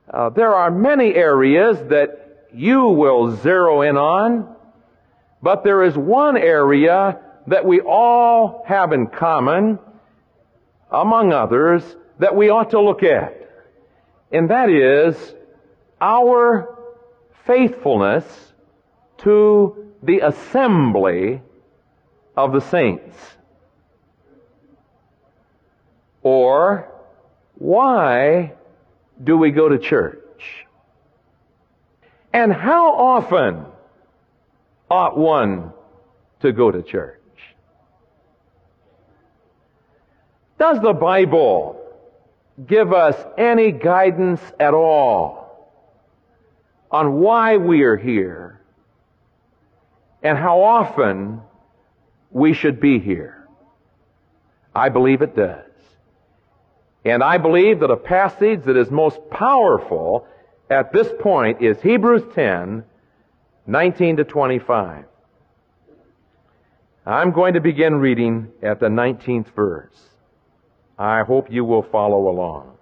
There are many areas that you will zero in on, but there is one area that we all have in common, among others, that we ought to look at. And that is our faithfulness to the assembly of the saints. Or, why do we go to church? And how often ought one to go to church? Does the Bible give us any guidance at all on why we are here and how often we should be here? I believe it does. And I believe that a passage that is most powerful at this point is Hebrews 10, 19 to 25. I'm going to begin reading at the 19th verse. I hope you will follow along.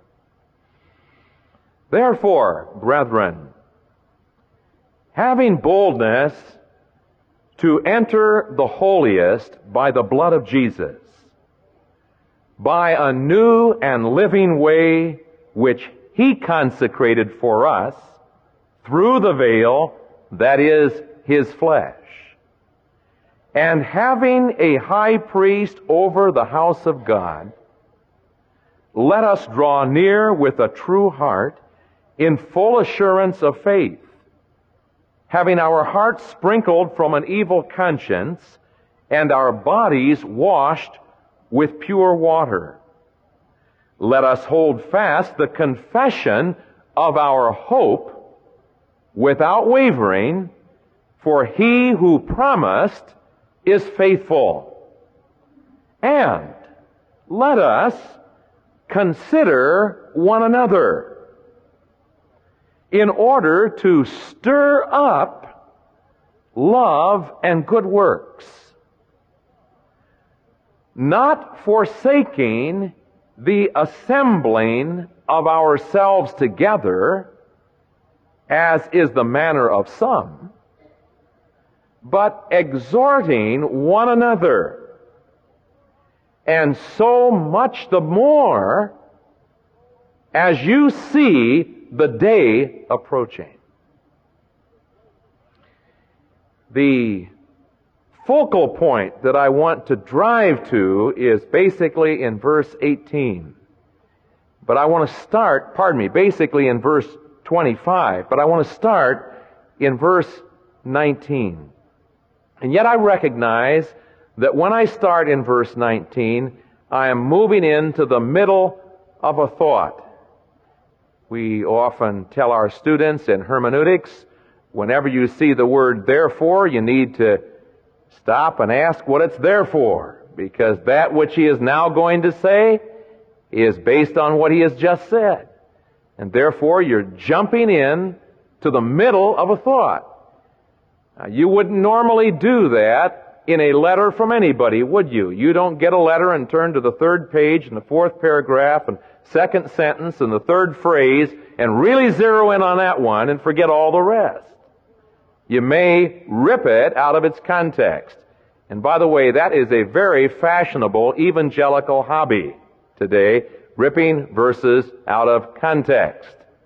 Therefore, brethren, having boldness to enter the holiest by the blood of Jesus, by a new and living way which He consecrated for us through the veil, that is, His flesh. And having a high priest over the house of God, let us draw near with a true heart in full assurance of faith, having our hearts sprinkled from an evil conscience and our bodies washed with pure water. Let us hold fast the confession of our hope without wavering, for He who promised is faithful. And let us consider one another in order to stir up love and good works, not forsaking the assembling of ourselves together, as is the manner of some, but exhorting one another, and so much the more as you see the day approaching. The focal point that I want to drive to is basically in verse 18. But I want to start, basically in verse 25, but I want to start in verse 19. And yet I recognize that when I start in verse 19, I am moving into the middle of a thought. We often tell our students in hermeneutics, whenever you see the word therefore, you need to stop and ask what it's there for, because that which he is now going to say is based on what he has just said. And therefore, you're jumping in to the middle of a thought. Now, you wouldn't normally do that in a letter from anybody, would you? You don't get a letter and turn to the third page and the fourth paragraph and second sentence and the third phrase and really zero in on that one and forget all the rest. You may rip it out of its context. And by the way, that is a very fashionable evangelical hobby today, ripping verses out of context.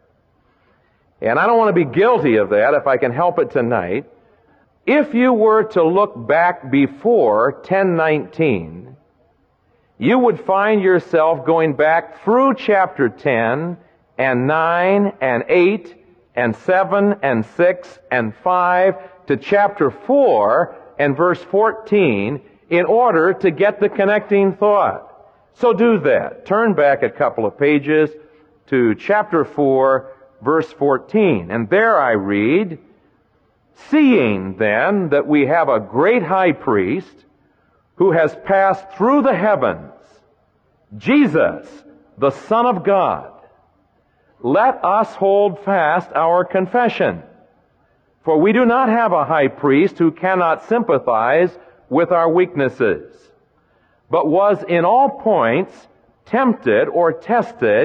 And I don't want to be guilty of that if I can help it tonight. If you were to look back before 10:19, you would find yourself going back through chapter 10 and 9 and 8 and 7 and 6 and 5 to chapter 4 and verse 14 in order to get the connecting thought. So do that. Turn back a couple of pages to chapter 4, verse 14. And there I read, "Seeing then that we have a great high priest who has passed through the heavens, Jesus, the Son of God, let us hold fast our confession. For we do not have a high priest who cannot sympathize with our weaknesses, but was in all points tempted or tested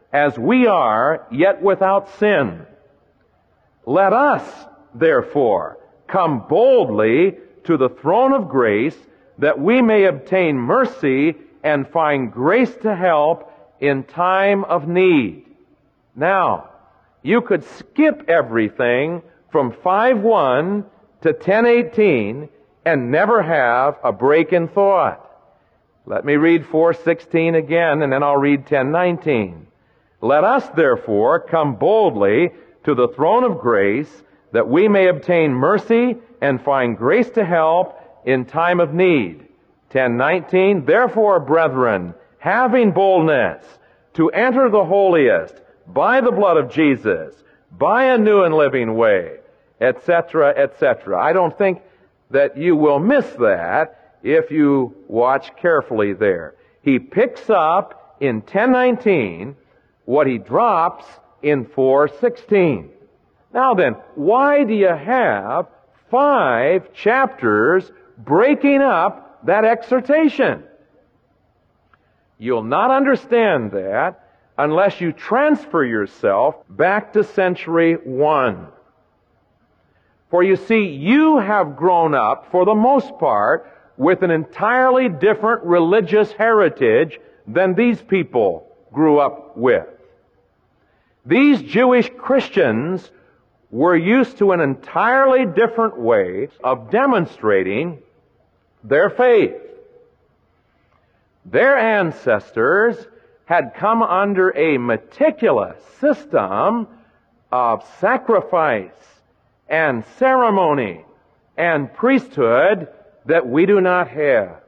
as we are, yet without sin. Let us, therefore, come boldly to the throne of grace, that we may obtain mercy and find grace to help in time of need. Now, you could skip everything from 5:1 to 10:18 and never have a break in thought. Let me read 4:16 again, and then I'll read 10:19. Let us, therefore, come boldly to the throne of grace, that we may obtain mercy and find grace to help in time of need. 10:19, therefore, brethren, having boldness to enter the holiest by the blood of Jesus, by a new and living way, etc., etc. I don't think that you will miss that if you watch carefully there. He picks up in 10:19 what he drops in 4:16. Now then, why do you have 5 chapters breaking up that exhortation? You'll not understand that unless you transfer yourself back to century 1. For you see, you have grown up, for the most part, with an entirely different religious heritage than these people grew up with. These Jewish Christians were used to an entirely different way of demonstrating their faith. Their ancestors had come under a meticulous system of sacrifice and ceremony and priesthood that we do not have.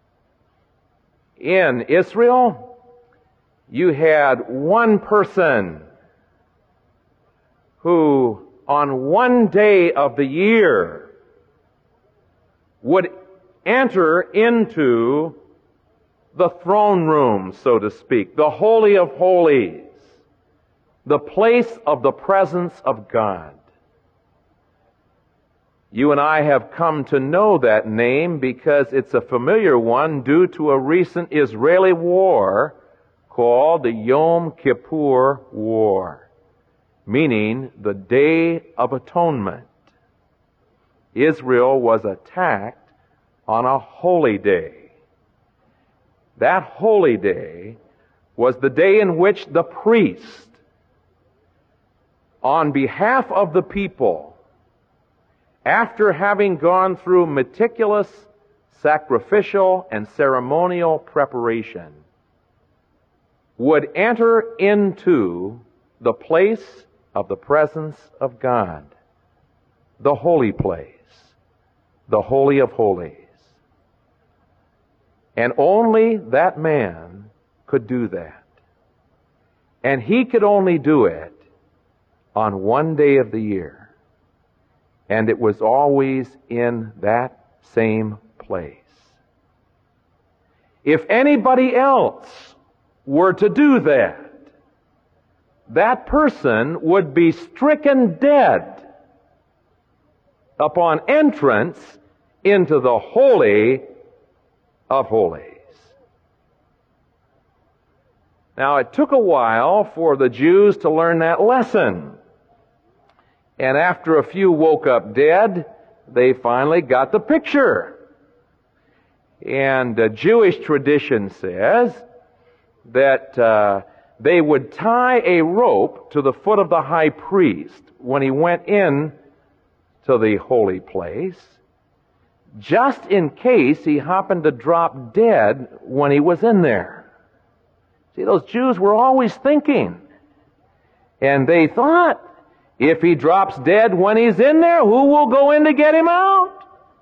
In Israel, you had one person who on one day of the year would enter into the throne room, so to speak, the Holy of Holies, the place of the presence of God. You and I have come to know that name because it's a familiar one due to a recent Israeli war called the Yom Kippur War, meaning the Day of Atonement. Israel was attacked on a holy day. That holy day was the day in which the priest, on behalf of the people, after having gone through meticulous sacrificial and ceremonial preparation, would enter into the place of the presence of God, the holy place, the Holy of Holies. And only that man could do that. And he could only do it on one day of the year. And it was always in that same place. If anybody else were to do that, that person would be stricken dead upon entrance into the Holy of Holies. Now, it took a while for the Jews to learn that lesson. And after a few woke up dead, they finally got the picture. And Jewish tradition says that they would tie a rope to the foot of the high priest when he went in to the holy place, just in case he happened to drop dead when he was in there. See, those Jews were always thinking. And they thought, if he drops dead when he's in there, who will go in to get him out?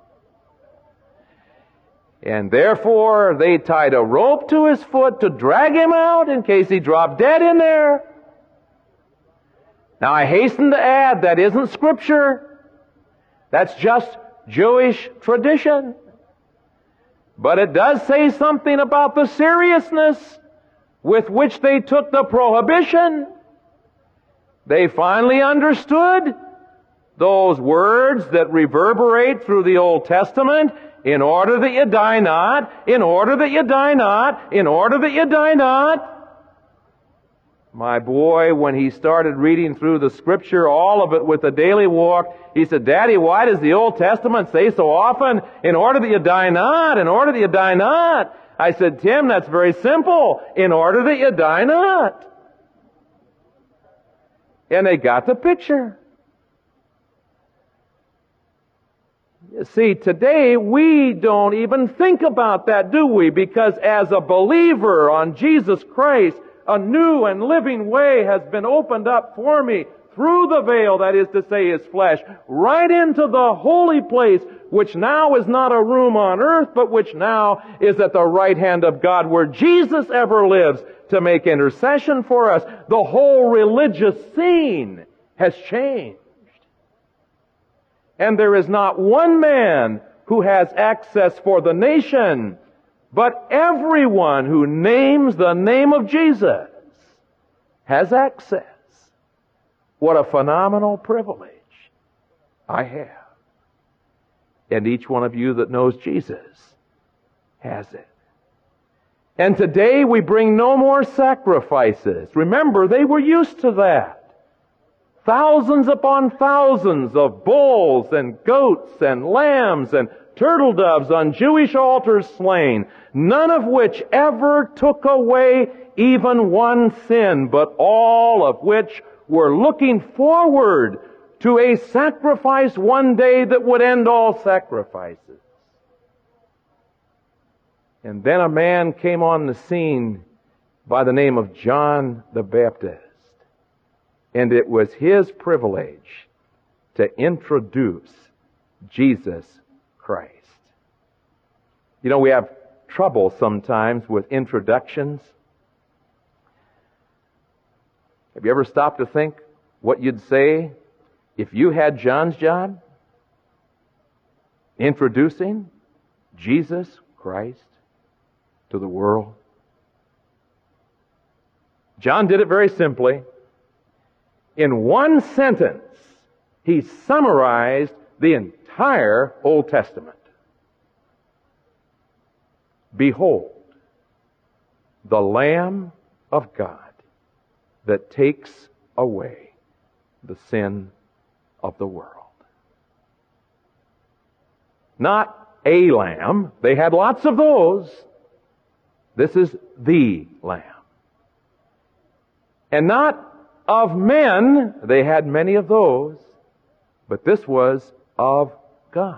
And therefore, they tied a rope to his foot to drag him out in case he dropped dead in there. Now, I hasten to add, that isn't Scripture. That's just Jewish tradition. But it does say something about the seriousness with which they took the prohibition. They finally understood those words that reverberate through the Old Testament, in order that you die not, in order that you die not, in order that you die not. My boy, when he started reading through the Scripture, all of it with the daily walk, he said, "Daddy, why does the Old Testament say so often, in order that you die not, in order that you die not?" I said, "Tim, that's very simple. In order that you die not." And they got the picture. You see, today we don't even think about that, do we? Because as a believer on Jesus Christ, a new and living way has been opened up for me through the veil, that is to say, His flesh, right into the holy place, which now is not a room on earth, but which now is at the right hand of God, where Jesus ever lives to make intercession for us. The whole religious scene has changed. And there is not one man who has access for the nation, but everyone who names the name of Jesus has access. What a phenomenal privilege I have. And each one of you that knows Jesus has it. And today we bring no more sacrifices. Remember, they were used to that. Thousands upon thousands of bulls and goats and lambs and turtle doves on Jewish altars slain, none of which ever took away even one sin, but all of which were looking forward to a sacrifice one day that would end all sacrifices. And then a man came on the scene by the name of John the Baptist. And it was his privilege to introduce Jesus Christ. You know, we have trouble sometimes with introductions. Have you ever stopped to think what you'd say if you had John's job? Introducing Jesus Christ to the world. John did it very simply. In one sentence, he summarized the entire Old Testament. Behold, the Lamb of God that takes away the sin of the world. Not a lamb. They had lots of those. This is the Lamb. And not of men. They had many of those. But this was of God.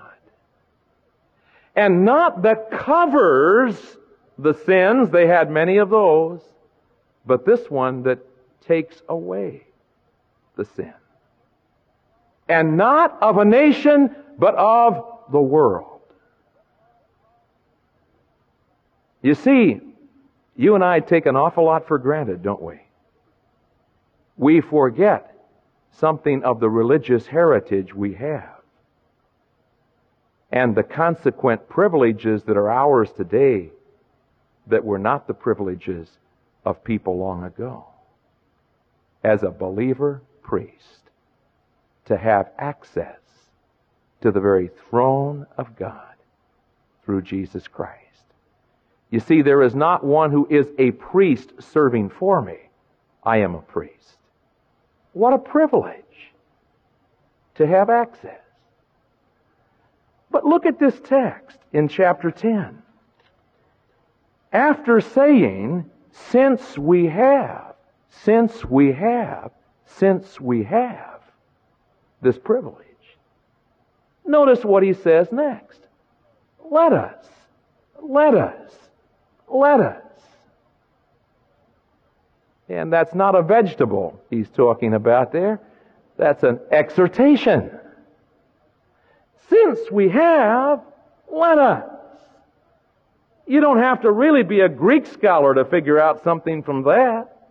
And not that covers the sins. They had many of those. But this one that takes away the sin. And not of a nation, but of the world. You see, you and I take an awful lot for granted, don't we? We forget something of the religious heritage we have and the consequent privileges that are ours today that were not the privileges of people long ago. As a believer priest, to have access to the very throne of God through Jesus Christ. You see, there is not one who is a priest serving for me. I am a priest. What a privilege to have access. But look at this text in chapter 10. After saying, since we have this privilege, notice what he says next. Let us. And that's not a vegetable he's talking about there. That's an exhortation. Since we have, let us. You don't have to really be a Greek scholar to figure out something from that.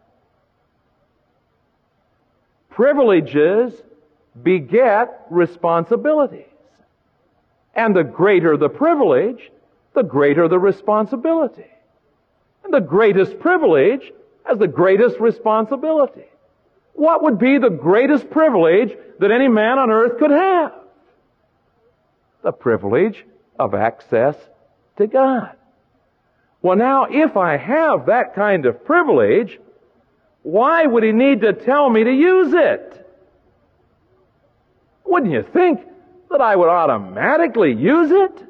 Privileges beget responsibilities. And the greater the privilege, the greater the responsibility. And the greatest privilege has the greatest responsibility. What would be the greatest privilege that any man on earth could have? The privilege of access to God. Well, now, if I have that kind of privilege, Why would he need to tell me to use it? Wouldn't you think that I would automatically use it?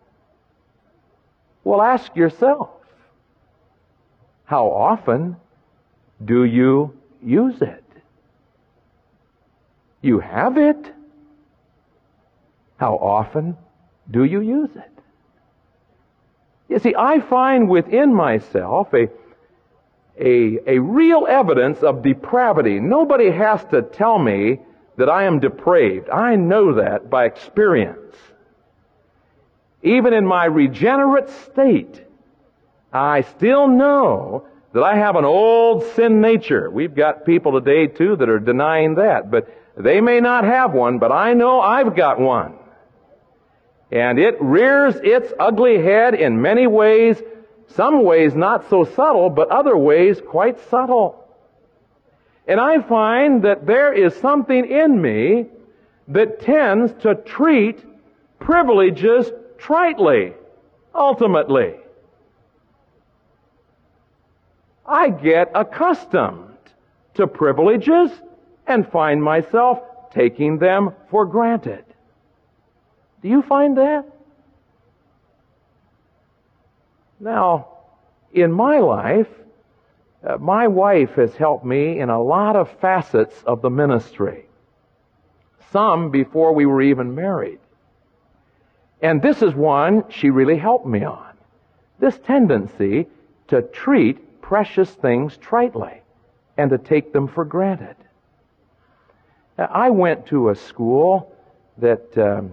Well, ask yourself, how often do you use it? You have it. How often do you use it? You see, I find within myself a real evidence of depravity. Nobody has to tell me that I am depraved. I know that by experience. Even in my regenerate state, I still know that I have an old sin nature. We've got people today, too, that are denying that. But they may not have one, but I know I've got one. And it rears its ugly head in many ways, some ways not so subtle, but other ways quite subtle. And I find that there is something in me that tends to treat privileges tritely, ultimately. I get accustomed to privileges and find myself taking them for granted. Do you find that? Now, in my life, my wife has helped me in a lot of facets of the ministry. Some before we were even married. And this is one she really helped me on. This tendency to treat precious things tritely and to take them for granted. Now, I went to a school that,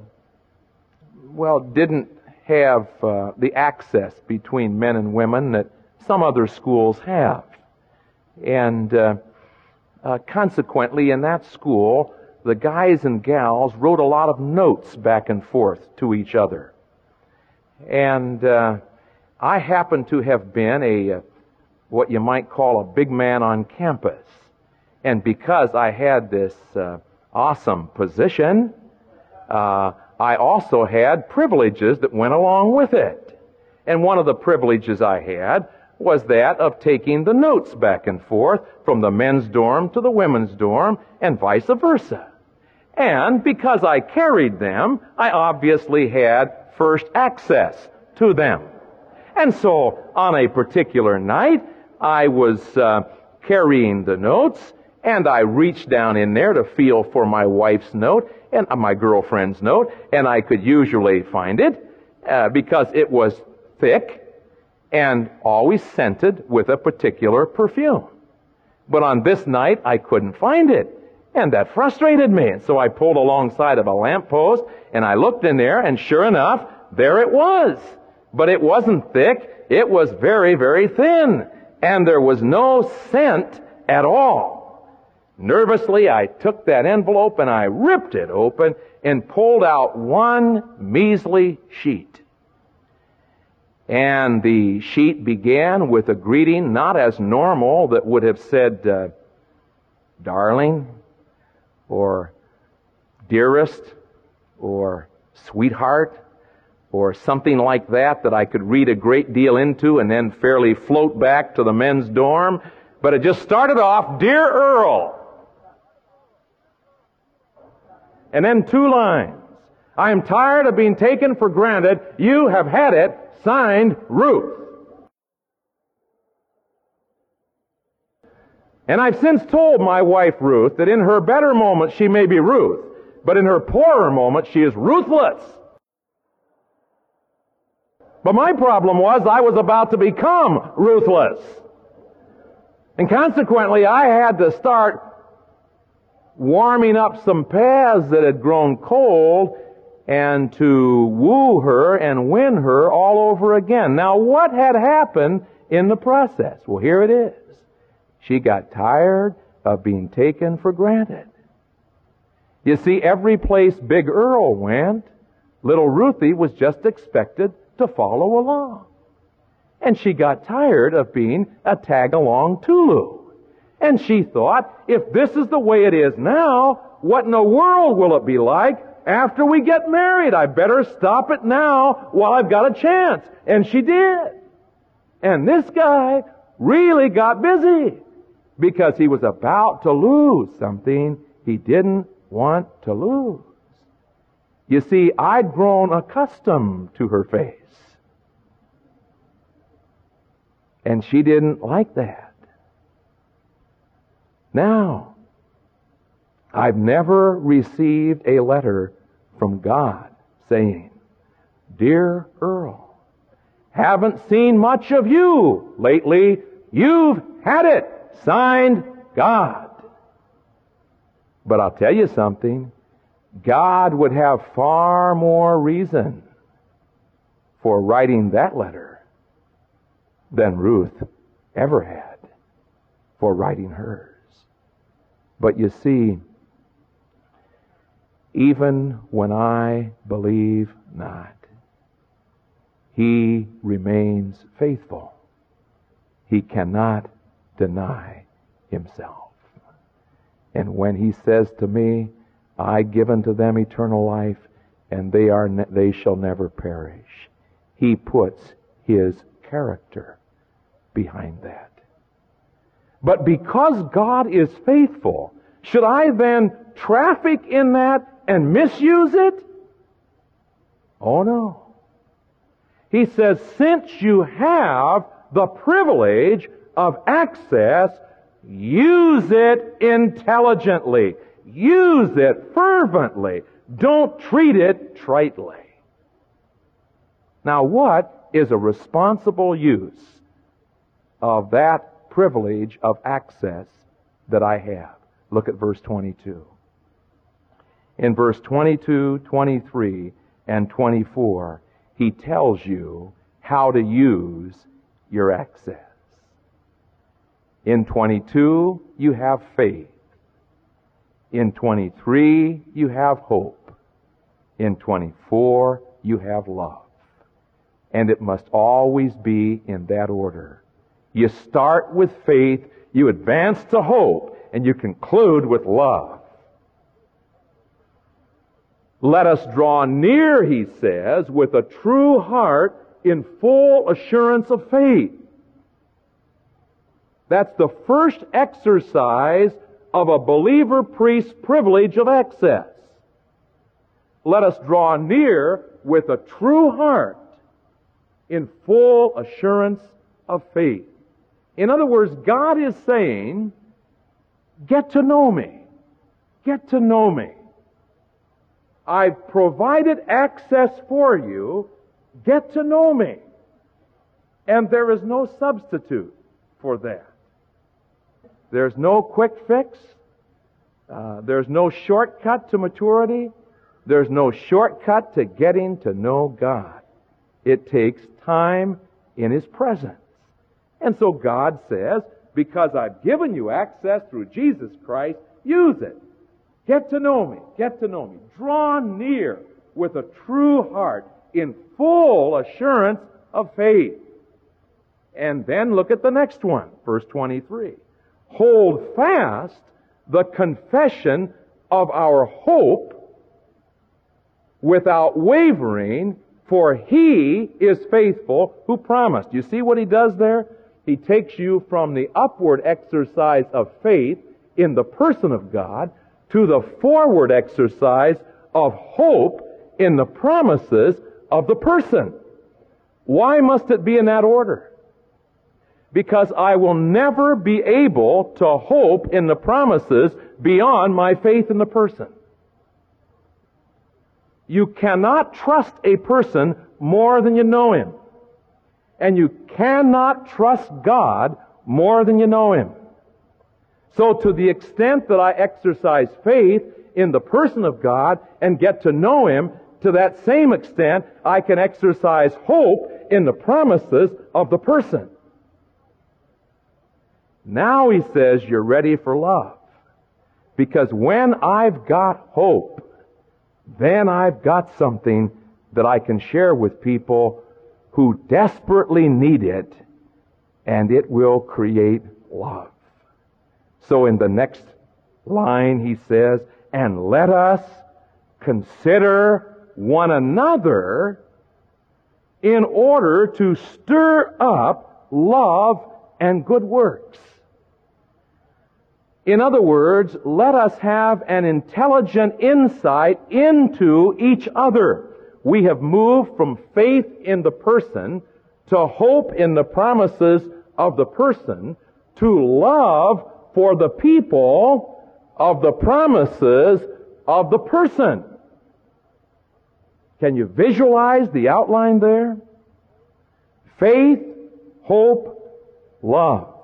didn't have the access between men and women that some other schools have. And consequently, in that school, the guys and gals wrote a lot of notes back and forth to each other. And I happened to have been what you might call a big man on campus. And because I had this awesome position, I also had privileges that went along with it. And one of the privileges I had was that of taking the notes back and forth from the men's dorm to the women's dorm and vice versa. And because I carried them, I obviously had first access to them. And so on a particular night, I was carrying the notes, and I reached down in there to feel for my wife's note and my girlfriend's note, and I could usually find it because it was thick and always scented with a particular perfume. But on this night, I couldn't find it, and that frustrated me. And so I pulled alongside of a lamppost, and I looked in there, and sure enough, there it was. But it wasn't thick. It was very, very thin, and there was no scent at all. Nervously, I took that envelope and I ripped it open and pulled out one measly sheet. And the sheet began with a greeting not as normal that would have said, darling, or dearest, or sweetheart, or something like that I could read a great deal into and then fairly float back to the men's dorm. But it just started off, Dear Earl. And then 2 lines. I am tired of being taken for granted. You have had it. Signed, Ruth. And I've since told my wife, Ruth, that in her better moments she may be Ruth, but in her poorer moments she is ruthless. But my problem was I was about to become ruthless. And consequently, I had to start warming up some paths that had grown cold and to woo her and win her all over again. Now, what had happened in the process? Well, here it is. She got tired of being taken for granted. You see, every place Big Earl went, little Ruthie was just expected to follow along. And she got tired of being a tag-along Tulu. And she thought, if this is the way it is now, what in the world will it be like after we get married? I better stop it now while I've got a chance. And she did. And this guy really got busy. because he was about to lose something he didn't want to lose. You see, I'd grown accustomed to her face. And she didn't like that. Now, I've never received a letter from God saying, "Dear Earl, haven't seen much of you lately. You've had it. Signed, God." But I'll tell you something. God would have far more reason for writing that letter than Ruth ever had for writing hers. But you see, even when I believe not, He remains faithful. He cannot deny Himself. And when He says to me, "I give unto them eternal life, and they shall never perish," He puts His character behind that. But because God is faithful, should I then traffic in that and misuse it? Oh no. He says, since you have the privilege of access, use it intelligently. Use it fervently. Don't treat it tritely. Now, what is a responsible use of that privilege of access that I have? Look at verse 22. In verse 22, 23, and 24, he tells you how to use your access. In 22, you have faith. In 23, you have hope. In 24, you have love. And it must always be in that order. You start with faith, you advance to hope, and you conclude with love. Let us draw near, he says, with a true heart in full assurance of faith. That's the first exercise of a believer priest's privilege of access. Let us draw near with a true heart in full assurance of faith. In other words, God is saying, get to know me. Get to know me. I've provided access for you. Get to know me. And there is no substitute for that. There's no quick fix. There's no shortcut to maturity. There's no shortcut to getting to know God. It takes time in His presence. And so God says, because I've given you access through Jesus Christ, use it. Get to know me. Get to know me. Draw near with a true heart in full assurance of faith. And then look at the next one, verse 23. Hold fast the confession of our hope without wavering, for He is faithful who promised. You see what He does there? He takes you from the upward exercise of faith in the person of God to the forward exercise of hope in the promises of the person. Why must it be in that order? Because I will never be able to hope in the promises beyond my faith in the person. You cannot trust a person more than you know him. And you cannot trust God more than you know Him. So to the extent that I exercise faith in the person of God and get to know Him, to that same extent I can exercise hope in the promises of the person. Now he says you're ready for love. Because when I've got hope, then I've got something that I can share with people who desperately need it, and it will create love. So in the next line he says, and let us consider one another in order to stir up love and good works. In other words, let us have an intelligent insight into each other. We have moved from faith in the person to hope in the promises of the person to love for the people of the promises of the person. Can you visualize the outline there? Faith, hope, love.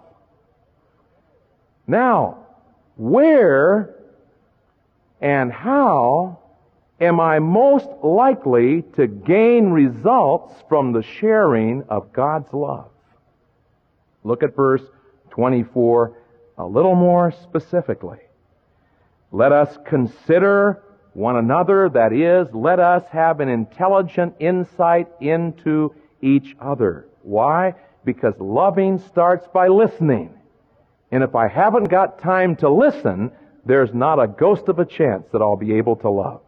Now, where and how am I most likely to gain results from the sharing of God's love? Look at verse 24 a little more specifically. Let us consider one another, that is, let us have an intelligent insight into each other. Why? Because loving starts by listening. And if I haven't got time to listen, there's not a ghost of a chance that I'll be able to love.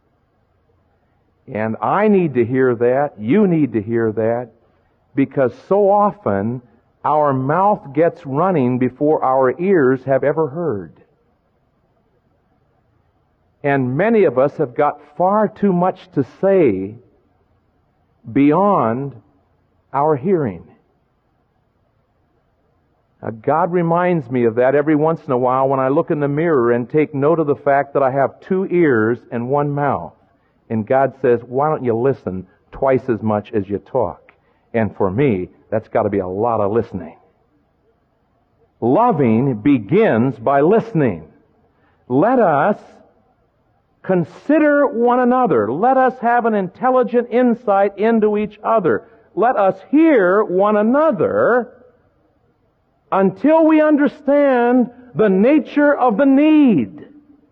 And I need to hear that, you need to hear that, because so often our mouth gets running before our ears have ever heard. And many of us have got far too much to say beyond our hearing. Now, God reminds me of that every once in a while when I look in the mirror and take note of the fact that I have 2 ears and 1 mouth. And God says, why don't you listen twice as much as you talk? And for me, that's got to be a lot of listening. Loving begins by listening. Let us consider one another. Let us have an intelligent insight into each other. Let us hear one another until we understand the nature of the need.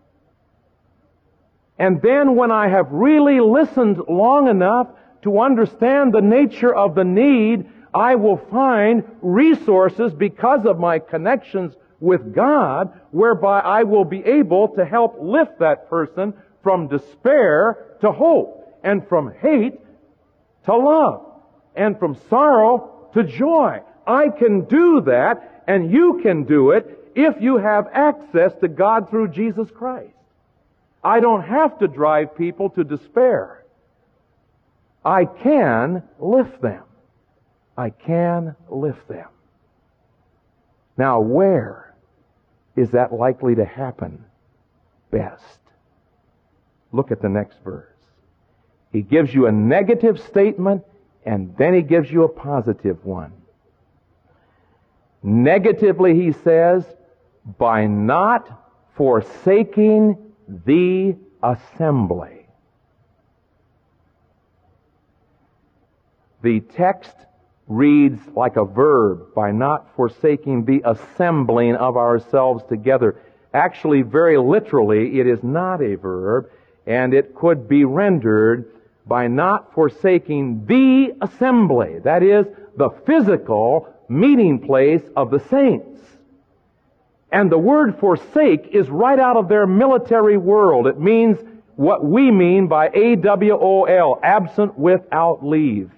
And then when I have really listened long enough to understand the nature of the need, I will find resources because of my connections with God, whereby I will be able to help lift that person from despair to hope, and from hate to love, and from sorrow to joy. I can do that, and you can do it if you have access to God through Jesus Christ. I don't have to drive people to despair. I can lift them. I can lift them. Now, where is that likely to happen best? Look at the next verse. He gives you a negative statement, and then he gives you a positive one. Negatively, he says, by not forsaking the assembly. The text reads like a verb, by not forsaking the assembling of ourselves together. Actually, very literally, it is not a verb, and it could be rendered by not forsaking the assembly. That is, the physical meeting place of the saints. And the word forsake is right out of their military world. It means what we mean by AWOL, absent without leave.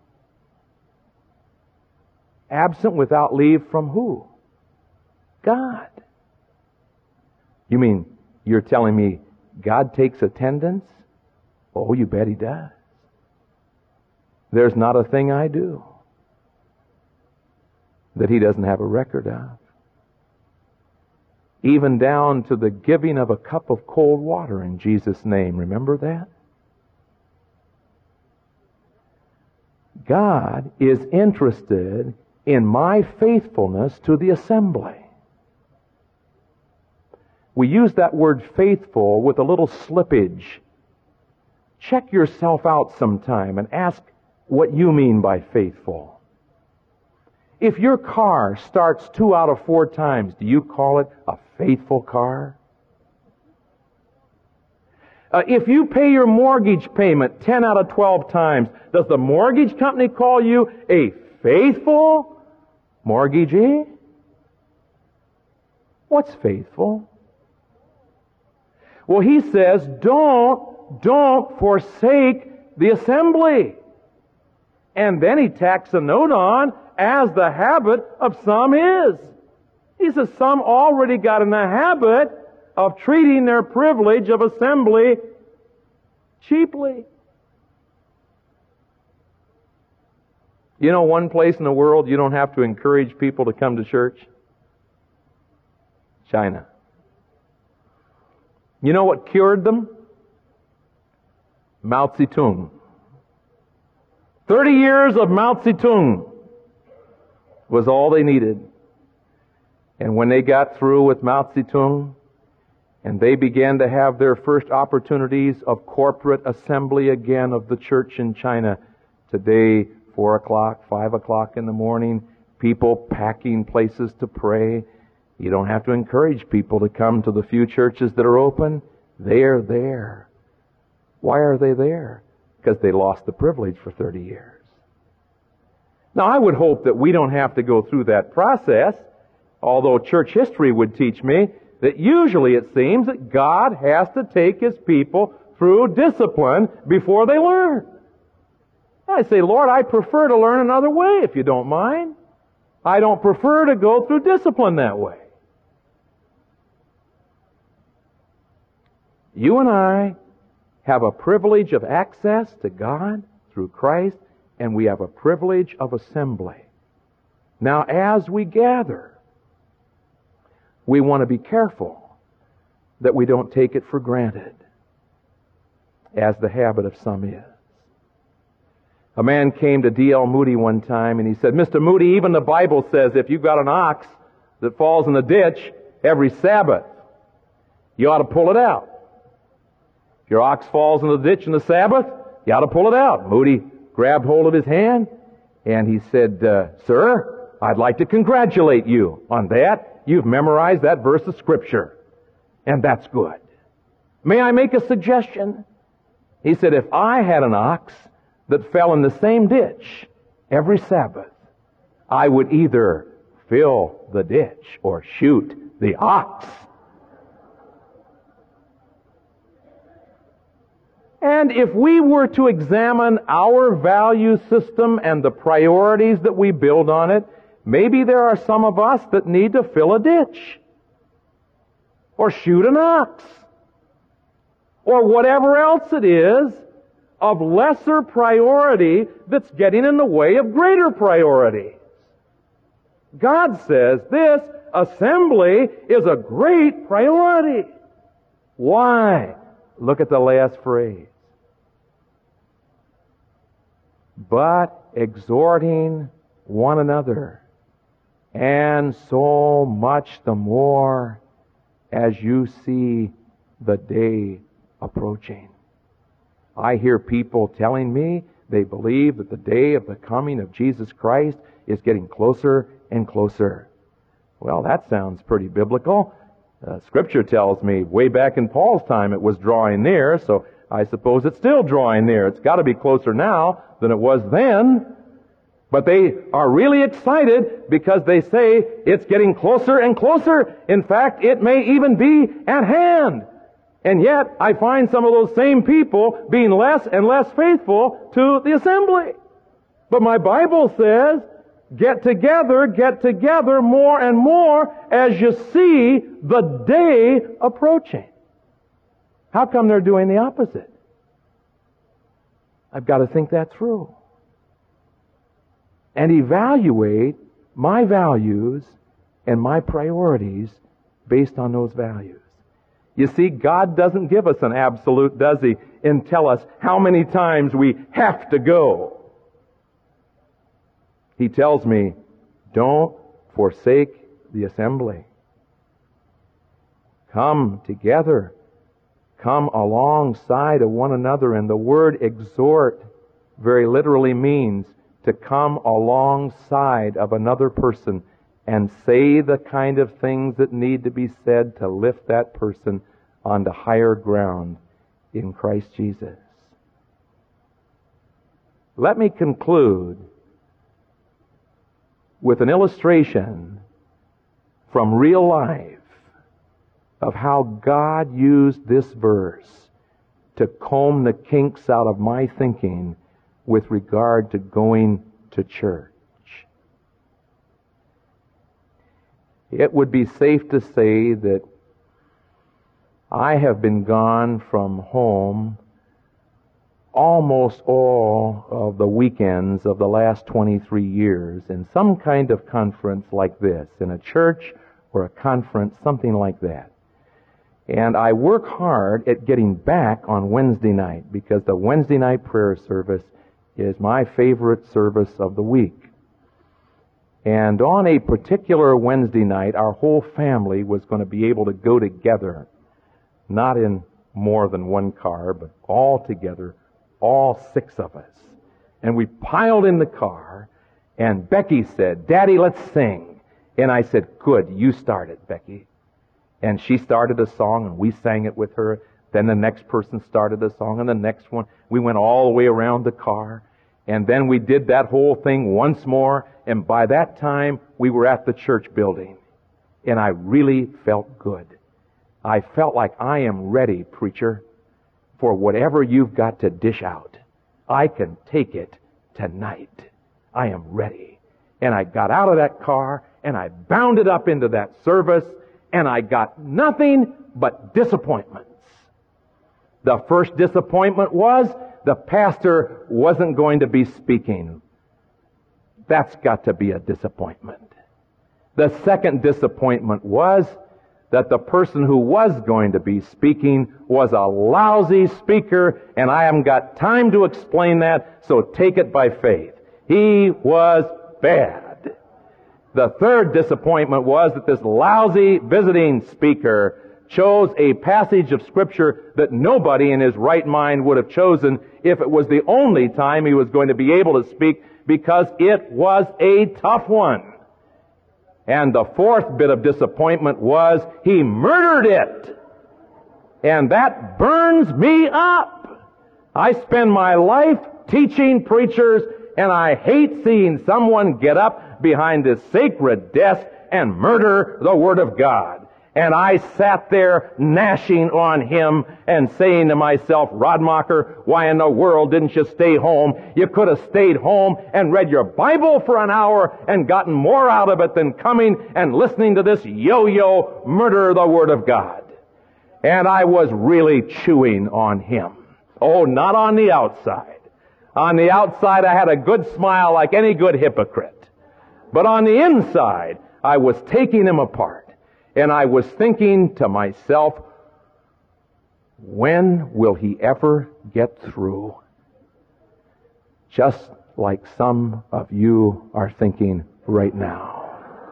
Absent without leave from who? God. You mean you're telling me God takes attendance? Oh, you bet He does. There's not a thing I do that He doesn't have a record of. Even down to the giving of a cup of cold water in Jesus' name. Remember that? God is interested in my faithfulness to the assembly. We use that word faithful with a little slippage. Check yourself out sometime and ask what you mean by faithful. If your car starts 2 out of 4 times, do you call it a faithful car? If you pay your mortgage payment 10 out of 12 times, does the mortgage company call you a faithful mortgagee? What's faithful? Well, he says, don't forsake the assembly. And then he tacks a note on, as the habit of some is. He says some already got in the habit of treating their privilege of assembly cheaply. You know one place in the world you don't have to encourage people to come to church? China. You know what cured them? Mao Zedong. 30 years of Mao Zedong was all they needed. And when they got through with Mao Zedong, and they began to have their first opportunities of corporate assembly again of the church in China, today, 4 o'clock, 5 o'clock in the morning, people packing places to pray. You don't have to encourage people to come to the few churches that are open. They are there. Why are they there? Because they lost the privilege for 30 years. Now, I would hope that we don't have to go through that process, although church history would teach me that usually it seems that God has to take His people through discipline before they learn. I say, Lord, I prefer to learn another way, if you don't mind. I don't prefer to go through discipline that way. You and I have a privilege of access to God through Christ, and we have a privilege of assembly. Now, as we gather, we want to be careful that we don't take it for granted, as the habit of some is. A man came to D.L. Moody one time and he said, Mr. Moody, even the Bible says if you've got an ox that falls in the ditch every Sabbath, you ought to pull it out. If your ox falls in the ditch in the Sabbath, you ought to pull it out. Moody grabbed hold of his hand and he said, Sir, I'd like to congratulate you on that. You've memorized that verse of Scripture. And that's good. May I make a suggestion? He said, if I had an ox that fell in the same ditch every Sabbath, I would either fill the ditch or shoot the ox. And if we were to examine our value system and the priorities that we build on it, maybe there are some of us that need to fill a ditch or shoot an ox or whatever else it is of lesser priority that's getting in the way of greater priorities. God says this assembly is a great priority. Why? Look at the last phrase. But exhorting one another, and so much the more as you see the day approaching. I hear people telling me they believe that the day of the coming of Jesus Christ is getting closer and closer. Well, that sounds pretty biblical. Scripture tells me way back in Paul's time it was drawing near, so I suppose it's still drawing near. It's got to be closer now than it was then. But they are really excited because they say it's getting closer and closer. In fact, it may even be at hand. And yet, I find some of those same people being less and less faithful to the assembly. But my Bible says, get together more and more as you see the day approaching. How come they're doing the opposite? I've got to think that through. And evaluate my values and my priorities based on those values. You see, God doesn't give us an absolute, does He, and tell us how many times we have to go. He tells me, don't forsake the assembly. Come together. Come alongside of one another. And the word exhort very literally means to come alongside of another person and say the kind of things that need to be said to lift that person onto higher ground in Christ Jesus. Let me conclude with an illustration from real life of how God used this verse to comb the kinks out of my thinking with regard to going to church. it would be safe to say that I have been gone from home almost all of the weekends of the last 23 years in some kind of conference like this, in a church or a conference, something like that. And I work hard at getting back on Wednesday night because the Wednesday night prayer service is my favorite service of the week. And on a particular Wednesday night, our whole family was going to be able to go together, not in more than one car, but all together, all 6 of us. And we piled in the car, and Becky said, "Daddy, let's sing." And I said, "Good, you start it, Becky." And she started a song, and we sang it with her. Then the next person started a song, and the next one. We went all the way around the car. And then we did that whole thing once more. And by that time, we were at the church building. And I really felt good. I felt like I am ready, preacher, for whatever you've got to dish out. I can take it tonight. I am ready. And I got out of that car, and I bounded up into that service, and I got nothing but disappointments. The first disappointment was the pastor wasn't going to be speaking. That's got to be a disappointment. The second disappointment was that the person who was going to be speaking was a lousy speaker, and I haven't got time to explain that, so take it by faith. He was bad. The third disappointment was that this lousy visiting speaker chose a passage of Scripture that nobody in his right mind would have chosen if it was the only time he was going to be able to speak, because it was a tough one. And the fourth bit of disappointment was he murdered it. And that burns me up. I spend my life teaching preachers, and I hate seeing someone get up behind this sacred desk and murder the Word of God. And I sat there gnashing on him and saying to myself, "Rodmacher, why in the world didn't you stay home? You could have stayed home and read your Bible for an hour and gotten more out of it than coming and listening to this yo-yo murder the Word of God." And I was really chewing on him. Oh, not on the outside. On the outside, I had a good smile like any good hypocrite. But on the inside, I was taking him apart. And I was thinking to myself, when will he ever get through? Just like some of you are thinking right now.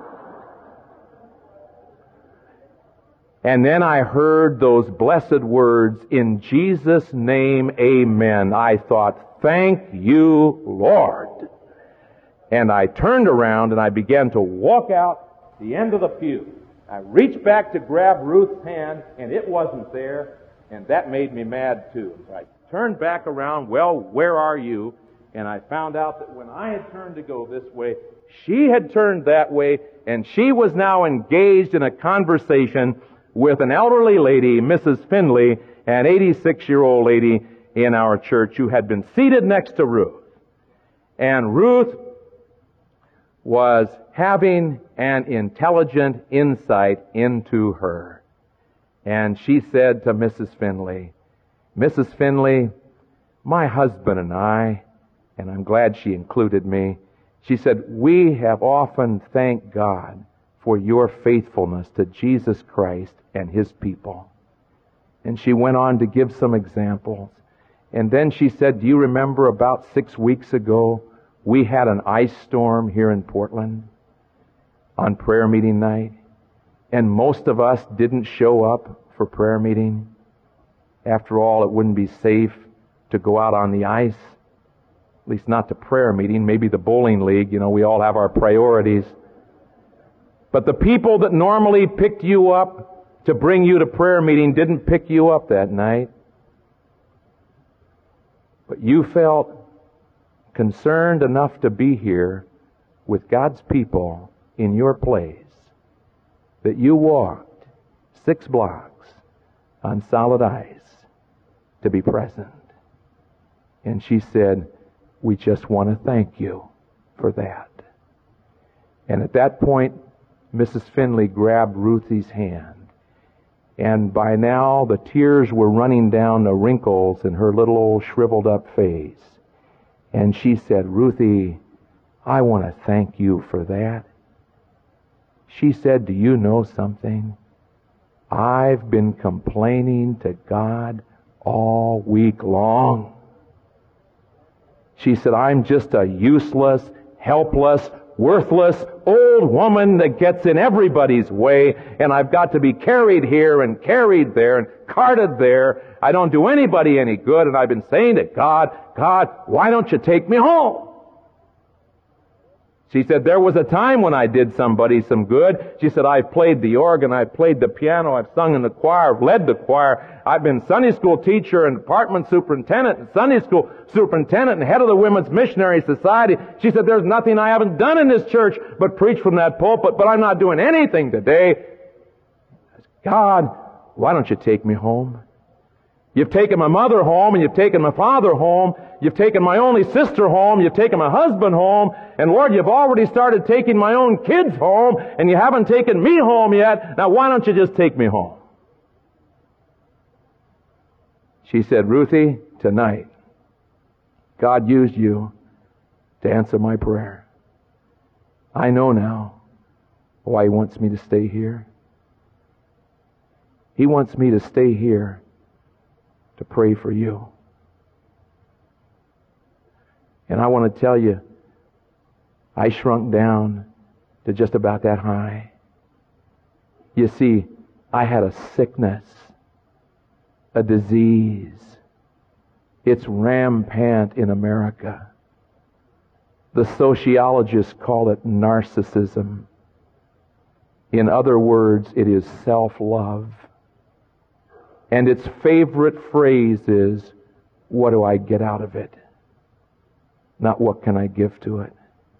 And then I heard those blessed words, "In Jesus' name, amen." I thought, thank you, Lord. And I turned around and I began to walk out the end of the pew. I reached back to grab Ruth's hand, and it wasn't there, and that made me mad too. I turned back around, "Well, where are you?" And I found out that when I had turned to go this way, she had turned that way, and she was now engaged in a conversation with an elderly lady, Mrs. Finley, an 86-year-old lady in our church who had been seated next to Ruth. And Ruth was having an intelligent insight into her. And she said to Mrs. Finley, "Mrs. Finley, my husband and I," and I'm glad she included me, she said, "we have often thanked God for your faithfulness to Jesus Christ and His people." And she went on to give some examples. And then she said, "Do you remember about 6 weeks ago, we had an ice storm here in Portland on prayer meeting night, and most of us didn't show up for prayer meeting. After all, it wouldn't be safe to go out on the ice, at least not to prayer meeting, maybe the bowling league. You know, we all have our priorities. But the people that normally picked you up to bring you to prayer meeting didn't pick you up that night. But you felt concerned enough to be here with God's people in your place that you walked 6 blocks on solid ice to be present." And she said, "We just want to thank you for that." And at that point, Mrs. Finley grabbed Ruthie's hand. And by now the tears were running down the wrinkles in her little old shriveled up face. And she said, "Ruthie, I want to thank you for that." She said, "Do you know something? I've been complaining to God all week long." She said, "I'm just a useless, helpless, worthless old woman that gets in everybody's way, and I've got to be carried here and carried there and carted there. I don't do anybody any good, and I've been saying to God, God, why don't you take me home?" She said, "There was a time when I did somebody some good." She said, "I've played the organ, I've played the piano, I've sung in the choir, I've led the choir, I've been Sunday school teacher and department superintendent and Sunday school superintendent and head of the Women's Missionary Society." She said, "There's nothing I haven't done in this church but preach from that pulpit, but I'm not doing anything today. God, why don't you take me home? You've taken my mother home, and you've taken my father home. You've taken my only sister home. You've taken my husband home. And Lord, you've already started taking my own kids home, and you haven't taken me home yet. Now why don't you just take me home?" She said, "Ruthie, tonight, God used you to answer my prayer. I know now why He wants me to stay here. He wants me to stay here to pray for you." And I want to tell you, I shrunk down to just about that high. You see, I had a sickness, a disease. It's rampant in America. The sociologists call it narcissism. In other words, it is self-love. And its favorite phrase is, "What do I get out of it?" Not what can I give to it.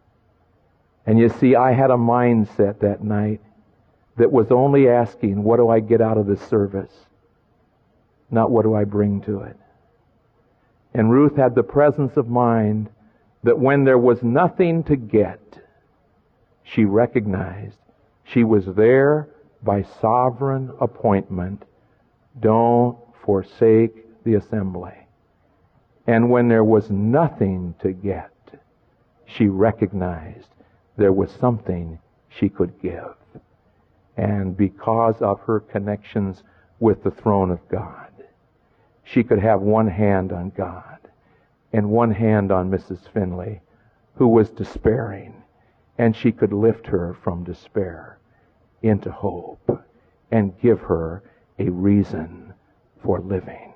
And you see, I had a mindset that night that was only asking, what do I get out of this service? Not what do I bring to it. And Ruth had the presence of mind that when there was nothing to get, she recognized she was there by sovereign appointment. Don't forsake the assembly. And when there was nothing to get, she recognized there was something she could give. And because of her connections with the throne of God, she could have one hand on God and one hand on Mrs. Finley, who was despairing, and she could lift her from despair into hope and give her a reason for living.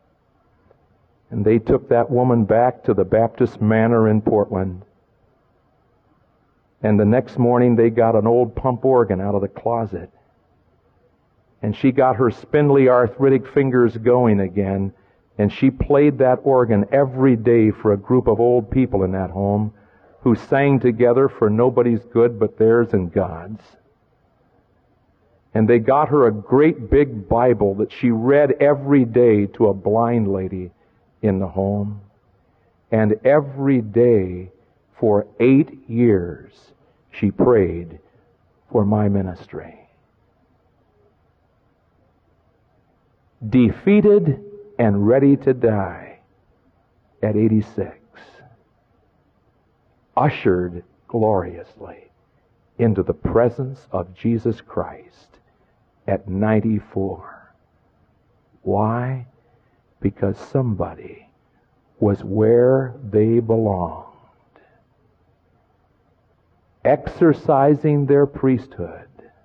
And they took that woman back to the Baptist Manor in Portland. And the next morning they got an old pump organ out of the closet. And she got her spindly arthritic fingers going again. And she played that organ every day for a group of old people in that home who sang together for nobody's good but theirs and God's. And they got her a great big Bible that she read every day to a blind lady in the home. And every day for 8 years she prayed for my ministry. Defeated and ready to die at 86. Ushered gloriously into the presence of Jesus Christ at 94. Why? Because somebody was where they belonged, exercising their priesthood,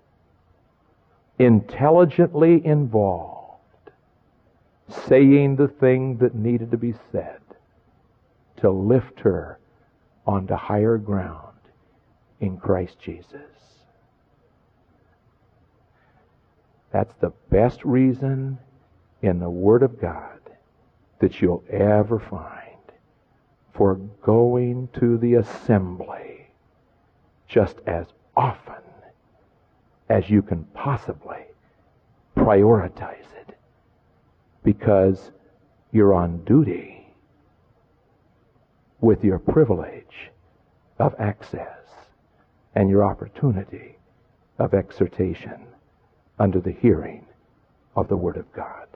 intelligently involved, saying the thing that needed to be said to lift her onto higher ground in Christ Jesus. That's the best reason in the Word of God that you'll ever find for going to the assembly just as often as you can possibly prioritize it, because you're on duty with your privilege of access and your opportunity of exhortation under the hearing of the Word of God.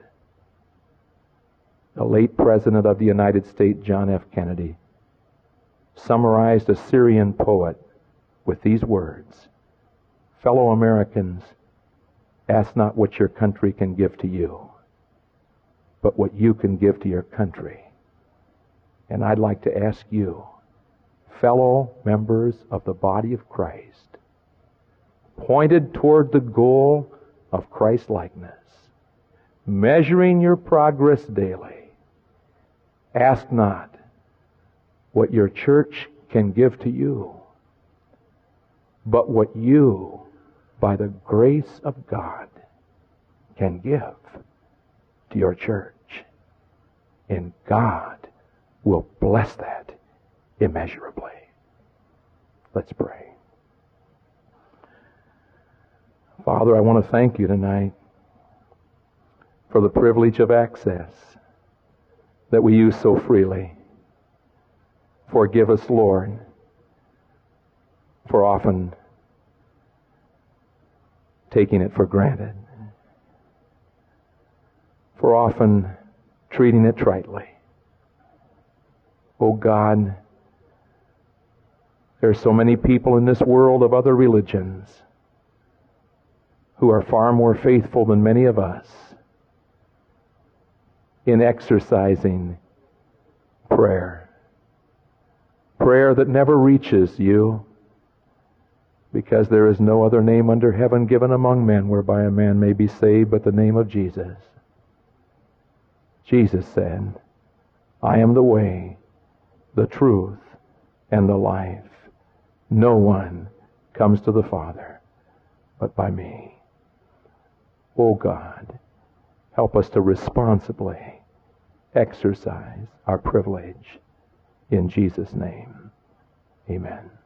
The late President of the United States, John F. Kennedy, summarized a Syrian poet with these words: "Fellow Americans, ask not what your country can give to you, but what you can give to your country." And I'd like to ask you, fellow members of the body of Christ, pointed toward the goal of Christ-likeness, measuring your progress daily, ask not what your church can give to you, but what you, by the grace of God, can give to your church. And God will bless that immeasurably. Let's pray. Father, I want to thank you tonight for the privilege of access that we use so freely. Forgive us, Lord, for often taking it for granted, for often treating it tritely. Oh God, there are so many people in this world of other religions who are far more faithful than many of us in exercising prayer. Prayer that never reaches you, because there is no other name under heaven given among men whereby a man may be saved but the name of Jesus. Jesus said, "I am the way, the truth, and the life. No one comes to the Father but by me." Oh God, help us to responsibly exercise our privilege. In Jesus' name, amen.